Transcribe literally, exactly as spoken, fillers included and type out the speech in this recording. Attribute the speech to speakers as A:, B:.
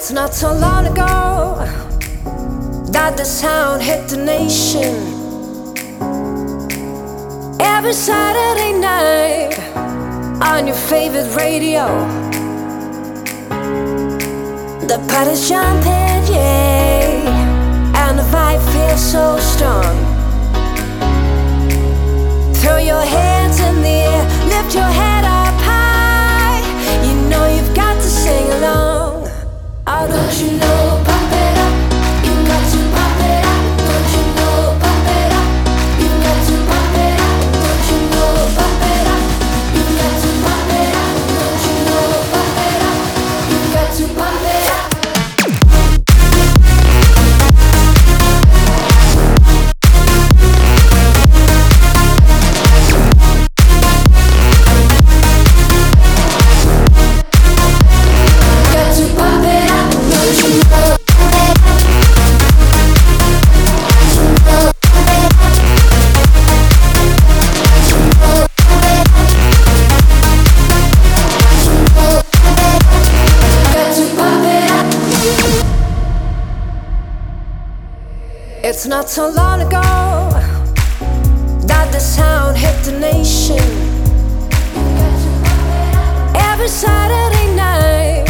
A: It's not so long ago that the sound hit the nation. Every Saturday night on your favorite radio, the party's jumping, yeah, and the vibe feels so strong. Throw your hands in the air, lift your head up high. You know you've got to sing along. Oh, don't you know, pump it up. You got to pump it up. Don't you know, pump it up. You got to pump it up. Don't you know, pump it up. You got to pump it up. Don't you know, pump it up. You got to pump it up. It's not so long ago that the sound hit the nation. Every Saturday night